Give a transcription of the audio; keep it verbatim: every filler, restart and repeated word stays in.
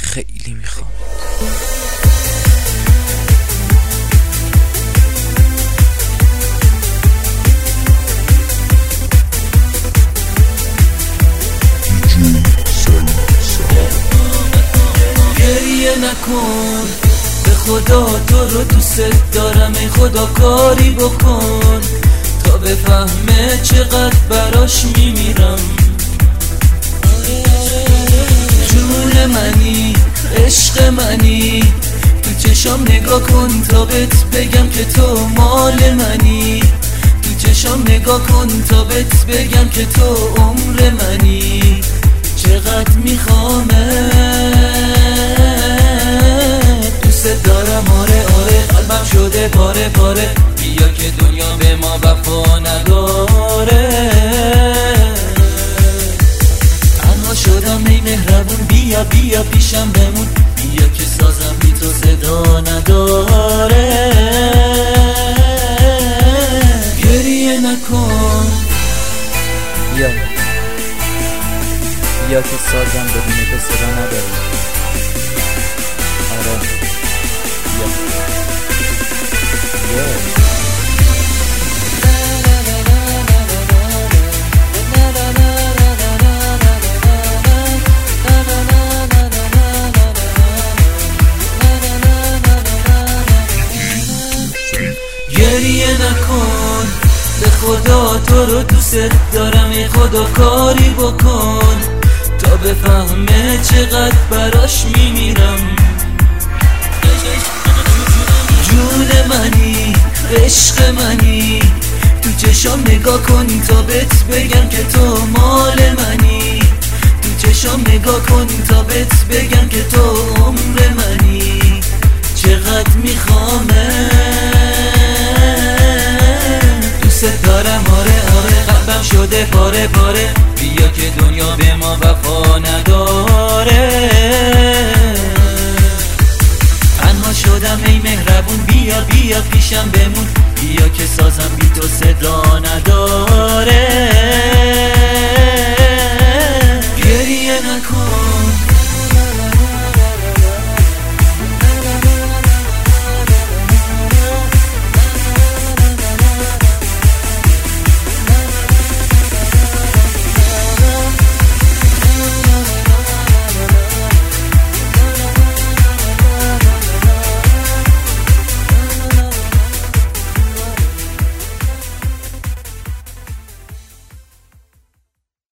خیلی میخوام. گریه نکن به خدا، تو رو دوست دارم، ای خدا کاری بکن تا بفهمه چقدر براش میمیرم. جون منی، عشق منی، تو چشام نگاه کن تا بهت بگم که تو مال منی. تو چشام نگاه کن تا بهت بگم که تو عمر منی. چقدر میخوامه، دوست دارم، آره آره، قلبم شده پاره پاره. بیا که دنیا به ما وفا نداره. تنها شدم ای مهربون، بیا بیا پیشم بمون. بیا که سازم بی تو صدا نداره. گریه نکن، بیا بیا که سازم بدون تو صدا نداره. آره بیا بیا. گریه نکن به خدا، تو رو دوست دارم، ای خدا کاری بکن تا بفهمه چقدر براش میمیرم. جون منی، عشق منی، تو چشام نگاه کن تا بهت بگم که تو مال منی. تو چشام نگاه کن تا بهت بگم که تو عمر منی. چقدر میخوامه، دوست دارم، آره آره، قلبم شده پاره پاره. بیا که دنیا به ما وفا نداره. تنها شدم ای مهربون، بیا بیا پیشم بمون. بیا که سازم بی تو صدا نداره.